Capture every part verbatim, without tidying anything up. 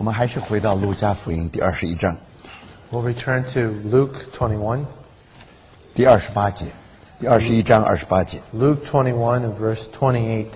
我们还是回到路加福音第二十一章 We'll return to Luke twenty-one. 第二十八节，第二十一章二十八节。 Luke twenty-one and verse twenty-eight.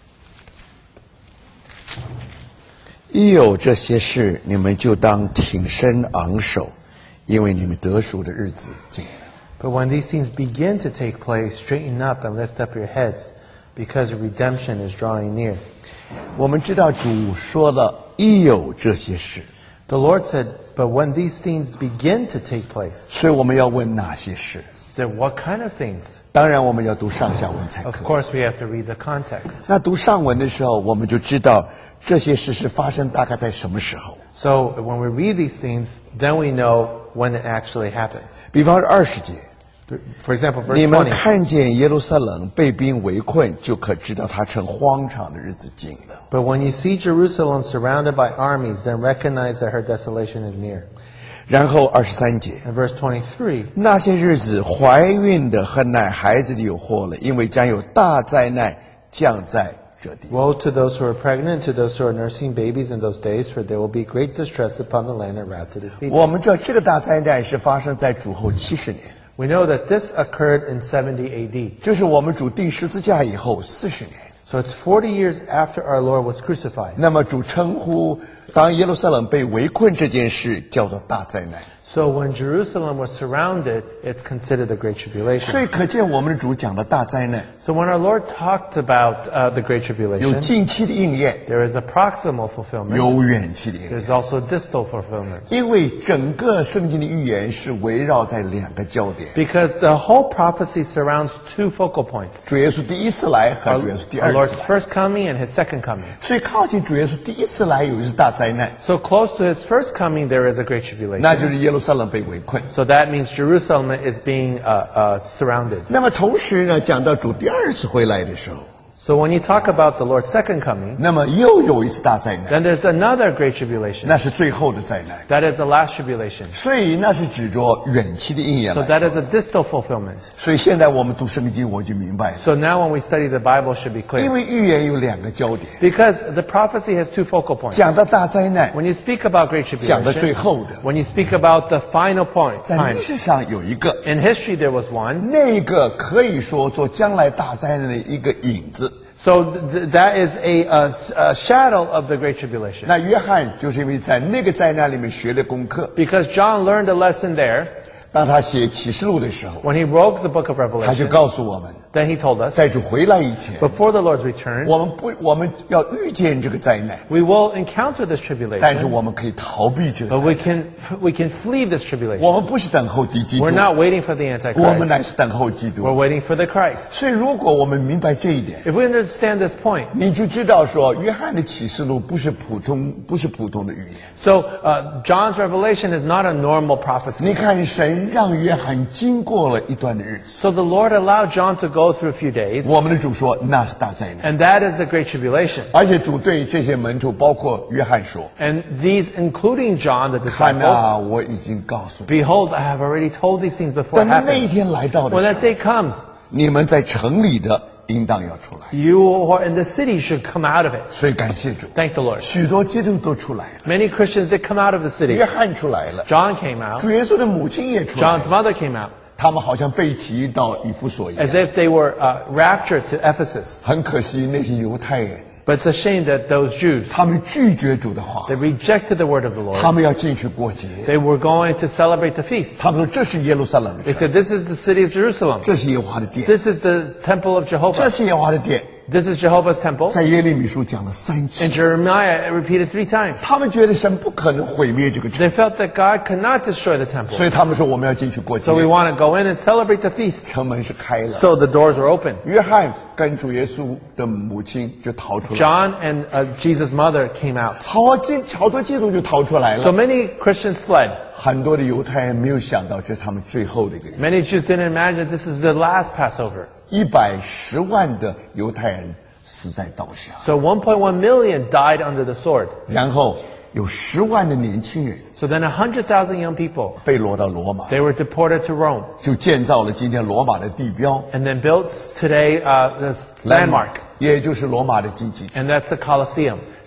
一有这些事，你们就当挺身昂首，因为你们得赎的日子近了。 But when these things begin to take place, straighten up and lift up your heads, because redemption is drawing near. 我们知道主说了，一有这些事， The Lord said, but when these things begin to take place, 所以我们要问哪些事？ so what kind of things? 当然，我们要读上下文才 Of 可以。 course, we have to read the context. 那读上文的时候，我们就知道这些事是发生大概在什么时候。 So when we read these things, then we know when it actually happens. 比方说二十节， For example, verse 你们 twenty. 看见耶路撒冷被兵围困，就可知道它成荒场的日子近了。 But when you see Jerusalem surrounded by armies, then recognize that her desolation is near. 然后二十三节， And verse twenty-three, 那些日子怀孕的和奶孩子的有祸了，因为将有大灾难降在这地。 woe to those who are pregnant, to those who are nursing babies in those days, for there will be great distress upon the land and wrath to this people. 我们知道这个大灾难是发生在主后七十年， We know that this occurred in seventy A D. 就是我们主定十字架以后四十年。 So it's forty years after our Lord was crucified. 那么主称呼当耶路撒冷被围困这件事叫做大灾难。 So when Jerusalem was surrounded, it's considered the Great 所 Tribulation. 以可见我们的主讲的大灾难 So when our Lord talked about uh, the Great 有 Tribulation, 近期的应验， there is a proximal fulfillment. 有远期的应验。 There's also distal fulfillment. 因为整个圣经的预言是围绕在两个焦点： Because the whole prophecy surrounds two focal points. 主耶稣第一次来和 Our, 主耶稣第 our 二 Lord's 次来。 first coming and His second coming. 所以靠近主耶稣第一次来有一次大灾难， So close to His first coming, there is a great 那 tribulation. 就是耶路撒冷被围困。 So that means Jerusalem is being uh, uh, surrounded. 那么同时呢，讲到主第二次回来的时候， So when you talk about the Lord's second coming, 那么又有一次大灾难， then there's another great tribulation. 那是最后的灾难。 That is the last tribulation. 所以那是指着远期的应验 So 来 that 说。 is a distal fulfillment. 所以现在我们读圣经，我就明白了， So now when we study the Bible, it should be 因 clear. 为预言有两个焦点， Because the prophecy has two focal points. 讲到大灾难， When you speak about great 讲到最 tribulation, 后的， when you speak about the final point, 在 time, 历史上有一个， in history there was one. 那个可以说做将来大灾难的一个影子。 So th- that is a, a, a shadow of the great tribulation. 那约翰就是因为在那个灾难里面学了功课， Because John learned a lesson there 当他写启示录的时候， when he wrote the book of 他就 Revelation. 告诉我们， Then he told us, 在主回来以前， before the Lord's return, 我们不，我们要预见这个灾难， we will encounter this 但是 tribulation, 我们可以逃避这个 but 灾 we 难。 can we can flee this 我 tribulation. 们不是等候敌基督 We're，not waiting for the 我们 Antichrist. 乃是等候基 We're 督。 waiting for the Christ. 所以，如果我们明白这一点， If we understand this point, 你就知道说，约翰的启示录不是普通，不是普通的预言。 so uh, John's revelation is not a normal prophecy. 你看，神让约翰经过了一段的日子， So the Lord allowed John to go through a few days, 我们的主说那是大灾难， and that is the great tribulation. 而且主对这些门徒，包括约翰说 And these, including John, the：“ 看 disciples, 啊，我已经告诉你， behold, I have already told these things before 等 it 到那一 happens. 天来到的 When 时 that 候， day comes, 你们在城里的应当要出来。 you who are in the city should come out of it. ” 所以感谢主， Thank the Lord. 许多基督都出来了， Many Christians did come out of the city. 约翰出来了， John came out. 主耶稣的母亲也出来 John's 了， mother came out. 他们好像被提到以弗所一样 As。if they were uh, raptured to Ephesus. 很可惜，那些犹太人， But it's a shame that those Jews, 他们拒绝主的话 they，rejected the word of the 他 Lord. 们要进去过节。 They were going to celebrate the feast. 他们说这是耶路撒冷的 They 城， said, this is the city of Jerusalem. 这是耶和华的殿， This is the temple of 这 Jehovah. 是耶和华的殿。 This is Jehovah's temple. 在耶利米书讲了三 And 次， Jeremiah repeated three times. 他们觉得神不可能毁灭这个城， They felt that God could not destroy the temple. 所以他们说我们要进去过节 So。we want to go in and celebrate the feast. 城门是开了， So the doors were open. 约翰跟主耶稣的母亲就逃出来， John and uh, Jesus' mother came out. 好基好多基督就逃出来 So 了。 many Christians fled. 很多的犹太人没有想到这是他们最后的一个， Many Jews didn't imagine this is the last Passover. 一百十万的犹太人死在刀下， So one point one million died under the sword. 然后有十万的年轻人 So then one hundred thousand young people, 被掳到罗马， they were deported to Rome 就建造了今天罗马的地标 and then built today uh, this landmark. 也就是罗马的竞技场。 And that's the Colosseum.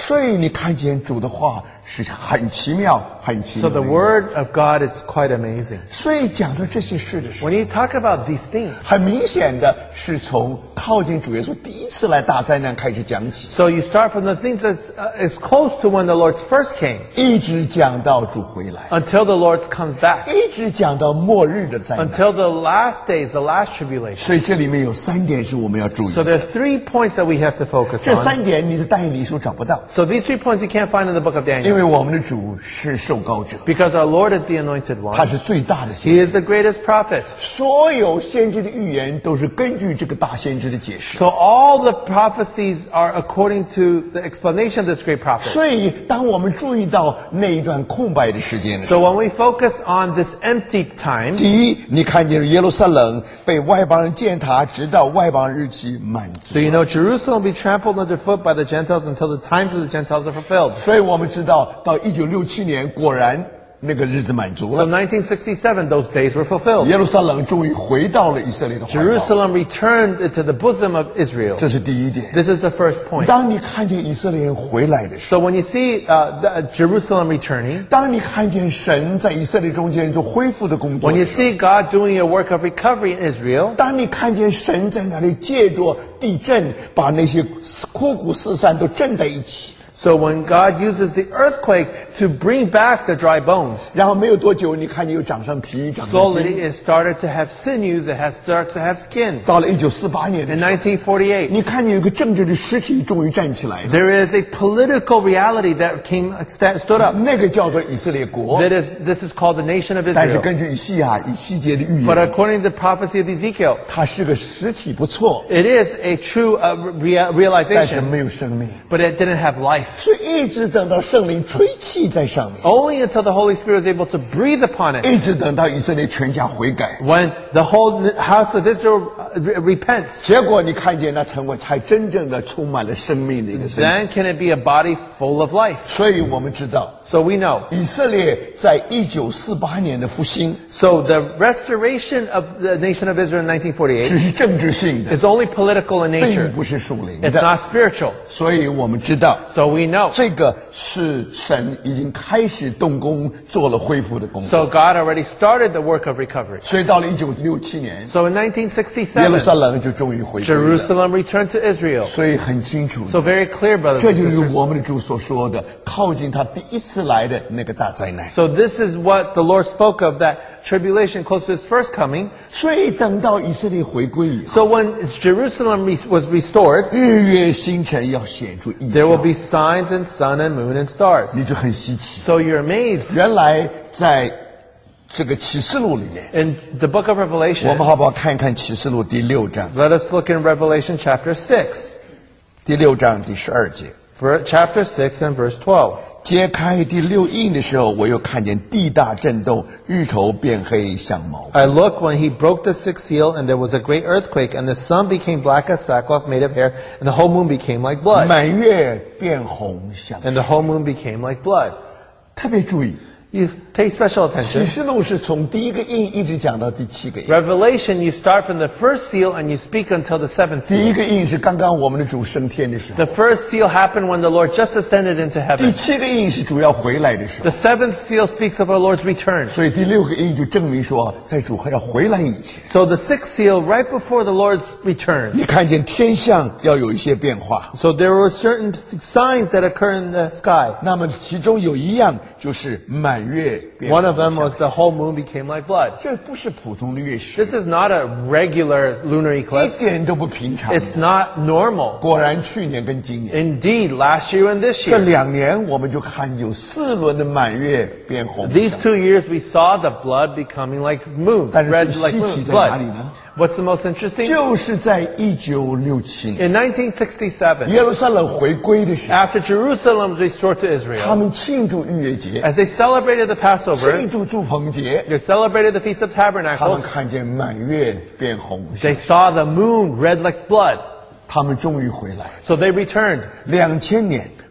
所以你看见主的话是很奇妙，很奇 So 妙 the 的。 Word of God is quite amazing. 所以讲到这些事的时候， When you talk about these things, 很明显的是从靠近主耶稣第一次来大灾难开始讲起， so you start from the things that's uh, is close to when the Lord first came, 一直讲到主回来， until the Lord comes back, 一直讲到末日的灾难。 until the last days, the last tribulation. 所以这里面有三点是我们要注意 So 的。 there are three points that we have to focus 这 on. 三点你在但以理书找不到， So these three points you can't find in the book of 因 Daniel, 为我们的主是受膏者， because our Lord is the anointed 他 one. 是最大的先 He 知。 is the greatest prophet. 所有先知的预言都是根据这个大先知的解释。 So all the prophecies are according to the explanation of this great prophet. 所以，当我们注意到那一段空白的时间的时 So 候， when we focus on this empty time, 第一，你看见耶路撒冷被外邦人践踏，直到外邦日期满足。 so you know Jerusalem will be trampled underfoot by the Gentiles until the times of the Gentiles are fulfilled. 所以我们知道，到一九六七年，果然那个日子满足 So 了， nineteen sixty-seven, those days were fulfilled. 耶路撒冷终于回到了以色列的怀抱。 Jerusalem returned into the bosom of Israel. 这是第一点。 This is the first point. 当你看见以色列人回来的时候， So when you see uh, the, uh, Jerusalem returning, 当你看见神在以色列中间做恢复的工作 when you 的时候， see God doing a work of recovery in Israel, 当你看见神在那里借着地震把那些枯骨四散都震在一起， so when God uses the earthquake to bring back the dry bones, 然后没有多久，你看你又长上皮，长上筋。 slowly it started to have sinews, it has started to have skin. 到了一九四八年的 In 时候， nineteen forty-eight, 你看见有一个政治的实体终于站起来了， there is a political reality that came sta- stood up. 那个叫做以色列国。 That is, this is called the nation of 但是 Israel. 根据以西亚以西结的预 But 言， according to the prophecy of Ezekiel, 它是个实体不错， it is a true uh, rea- 但是 realization, 没有生命， but it didn't have life. 所以一直等到圣灵吹气在上面， Only until the Holy Spirit was able to breathe upon it. 一直等到以色列全家悔改， When the whole house of Israel uh, re- repents, 结果你看见那成为才真正的充满了生命的一个身体。 then can it be a body full of life? 所以我们知道， So we know. 以色列在一九四八年的复兴 So the restoration of the nation of Israel in nineteen forty-eight 只是政治性的， is only political in 并 nature. 不是属灵 It's 的。 not spiritual. 所以我们知道， So we know. 这个是神已经开始动工做了恢复的工 So 作。 God already started the work of recovery. 所以到了一九六七年， So in nineteen 耶路撒 sixty-seven, 冷就终于回归了。 Jerusalem returned to Israel. 所以很清楚， So very clear, brothers 这 and 就是 sisters. 我们的主所说的，靠近他第一次来的那个大灾难。 So this is what the Lord spoke of, that tribulation close to his first coming. 所以等到以色列回归以后， So when Jerusalem re- was restored, 日月星辰要显出异 there will 象， be signs in sun and moon and stars. 你就很稀奇。 So you're amazed. 原来在这个启示录里面， In the book of 我 Revelation, 们好不好看看启示录第六章？ let us look in Revelation chapter six. 第六章第十二节， For chapter six and verse twelve. 揭开第六印的时候，我又看见地大震动，日头变黑像毛。 I looked when he broke the sixth seal, and there was a great earthquake, and the sun became black as sackcloth made of hair, and the whole moon became like blood. 满月变红像 And the whole moon became like blood. 特别注意， You pay special 启 attention. 示录是从第一个印一直讲到第七个印。 Revelation, you start from the first seal and you speak until the seventh 第一 seal. 个印是刚刚我们的主升天的时候， The first seal happened when the Lord just ascended into 第 heaven. 七个印是主要回来的时候 The，seventh seal speaks of our Lord's return. 所以第六个印就证明说，在主还要回来以前， So the sixth seal, right before the Lord's return. 你看见天象要有一些变化。 So there were certain signs that occur in the sky. 那么其中有一样就是满月变 One 红 of them 像 was the whole moon became like blood. 这不是普通的月食， This is not a regular lunar 一 eclipse. 点都不平常。 It's not normal. 果然，去年跟今年 Indeed, last year and this 这 year. 两年，我们就看有四轮的满月变红。 These two years we saw the blood becoming like moon, 但是 red 最 like 稀 moon, 奇在哪里 blood. 呢？ What's the most interesting? 就是在一九六七年， In nineteen sixty-seven, 耶路撒冷回归的时候， after Jerusalem was restored to 他 Israel, 们庆祝逾越节， as they celebrated the 庆 Passover, 祝祝棚节， they celebrated the Feast of 他们 Tabernacles, 看见满月变红， they saw the moon red like blood. 他们终于回来。 So they returned. 两千年，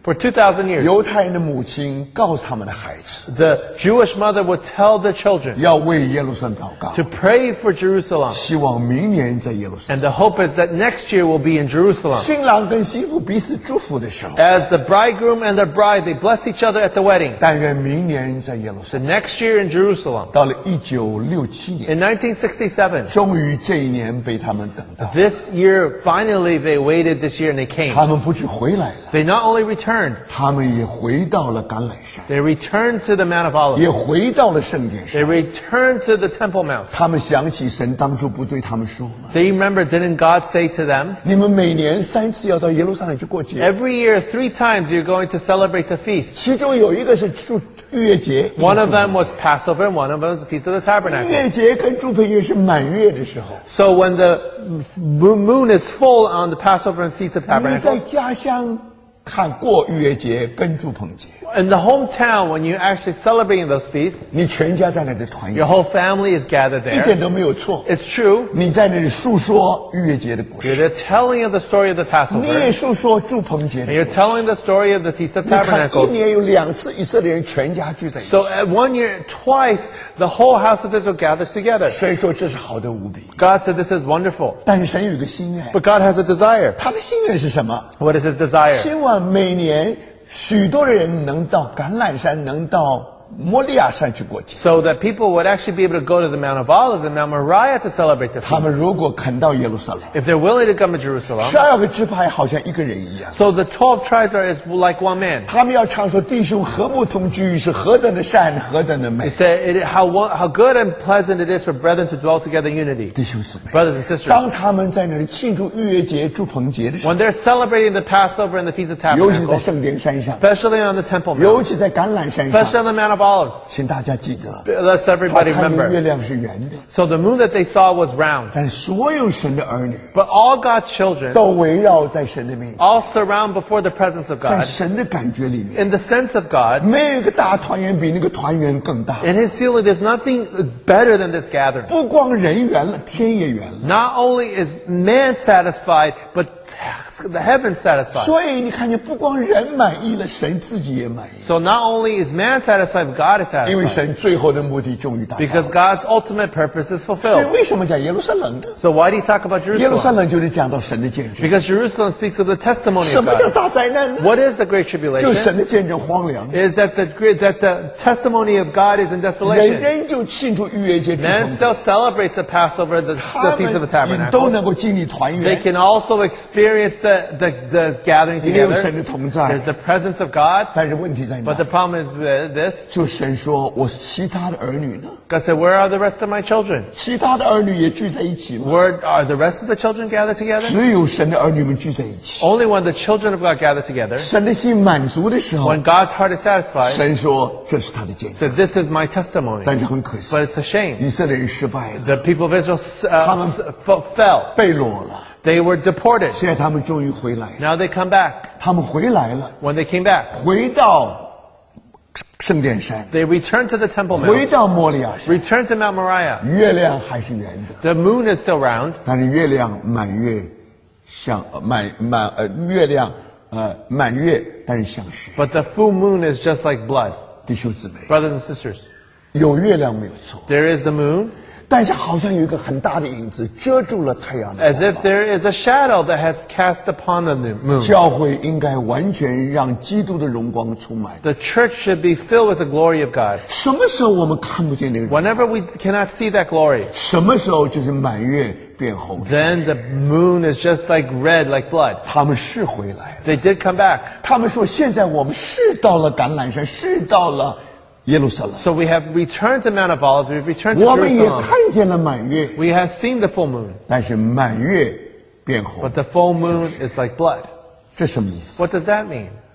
For two thousand years, 犹太人的母亲告诉他们的孩子， the Jewish mother would tell the children 要为耶路撒冷祷告， to pray for Jerusalem. 希望明年在耶路撒冷。 And the hope is that next year will be in Jerusalem. 新郎跟新妇彼此祝福的时候， As the bridegroom and the bride, they bless each other at the wedding. 但愿明年在耶路撒 The 冷。 next year in Jerusalem, 到了一九六七年， in nineteen sixty-seven, 终于这一年被他们等到。 this year, finally they waited this year and they came. 他们不止回来了， They not only returned, 他们也回到了橄榄山， they returned to the Mount of 也 Olives. 回到了圣殿 They 上。 returned to the Temple Mount. 他们想起神当初不对他们说吗？ They remember, didn't God say to them, 你们每年三次要到耶路撒冷去过节， every year, three times you're going to celebrate the feast. 其中有一个是祝逾越节。 One of them was Passover and one of them was the Feast of the 逾 Tabernacle. 越节跟祝棚节是满月的时候， So when the moon is full on the Passover and Feast of 你在 Tabernacles, 家乡看过逾越节跟祝棚节， in the hometown, when you're actually celebrating those feasts, 你全家在那里团 your 圆， whole family is gathered 一点 there. 都没有错。 It's true. 你在那里述说逾越节的故 You're 事， the telling of the story of the 你也 Passover, 述说祝棚节 and 的 you're 故事。 telling the story of the Feast of 你看，一 Tabernacles. 年有两次以色列人全家聚在一起 So，at one year, twice, the whole house of Israel gathers together. 神说这是好的无比。 God said this is wonderful. 但是神有一个心愿， But God has a desire. 他的心愿是什么？ What is his desire? 希望每年许多的人能到橄榄山，能到摩利亚山去过节。 So that people would actually be able to go to the Mount of Olives and Mount Moriah to celebrate the 他 feast. 们如果肯到耶路撒冷， If they're willing to come to Jerusalem, 十二个支派好像一个人一样。 so the twelve tribes are is like one man. 他们要唱说弟兄和睦同居是何等的善，何等的美 They。say it, how one- how good and pleasant it is for brethren to dwell together in unity. 弟兄姊妹， Brothers and sisters, 当他们在那里庆祝逾越节、祝棚节的时候， when they're celebrating the Passover and the Feast of 尤其在 Tabernacles, 圣殿山上， especially on the Temple 尤 Mount, 其在橄榄山上， especially on the Mount of Olives, 请大家记得， let's 他 everybody 看见月 remember. 亮是圆的， So the moon that they saw was round, 但是所有神的儿女 but all God's children 都围绕在神的面前， all surround before the presence of 在 God. 神的感觉里面， In the sense of God, 没有一个大团圆比那个团圆更大。 in His feeling, there's nothing better than this gathering. 不光人圆了，天也圆了。 Not only is man satisfied, but the heavens satisfied. 所以你看见，不光人满意了，神自己也满意， So not only is man satisfied, but God is 因为 satisfied. 神最后的目的终于达到。 Because God's ultimate purpose is 所以 fulfilled. 为什么讲耶路撒冷呢？ So why do you talk about 耶路撒 Jerusalem? 冷就是讲到神的见证。 Because Jerusalem speaks of the testimony 什 of 么叫 God. 大灾难呢？ What is the great 就 tribulation? 神的见证荒凉， Is that the great- that the testimony of God is in 人 desolation. 人就庆祝逾越节、祝 Man 棚节， still celebrates the Passover, the, 他 the Feast of the 们也都能 Tabernacles. 够经历团 They 圆， can also experience the, the, the gathering 也有 together. 神的同在 There's。the presence of God. 但是问题在哪 But？the problem is uh, this. 就神说，我其他的儿女呢？ God said, where are the rest of my children? 其他的儿女也聚在一起吗？ Where are the rest of the children gathered together? 只有神的儿女们聚在一起。 Only when the children of God gather together, 神的心满足的时候， when God's heart is satisfied, 神说这是他的见证。 said, this is my testimony. 但是很可惜， But it's a shame. 以色列人失败了， The people of Israel uh, 他们- s- f- fell. 被掳了。 They were deported. 现在他们终于回来了， Now they come back. 他们回来了， When they came back, 回到圣殿山， they returned to the Temple 回 Mount, 到摩利亚山， returned to Mount Moriah. 月亮还是圆的， The moon is still round, 但是月亮满月像呃满满呃月亮呃满月，但是像血。 but the full moon is just like blood. 弟兄姊妹， Brothers and sisters, 有月亮没有错， there is the moon, 但是好像有一个很大的影子遮住了太阳的 as 光 if there is a shadow that has cast upon the moon. 教会应该完全让基督的荣光充满。 The church should be filled with the glory of God. 什么时候我们看不见那个荣光？ Whenever we cannot see that glory, 什么时候就是满月变红？ then the moon is just like red, like blood. 他们是回来了， They did come back. 他们说现在我们是到了橄榄山，是到了耶路撒冷， So we have returned to Mount of Olives, we've returned to 我们也 Jerusalem. 看见了满月， We have seen the full moon, 但是满月变红 but，the full moon is like blood. 这什么意思？ What does that mean?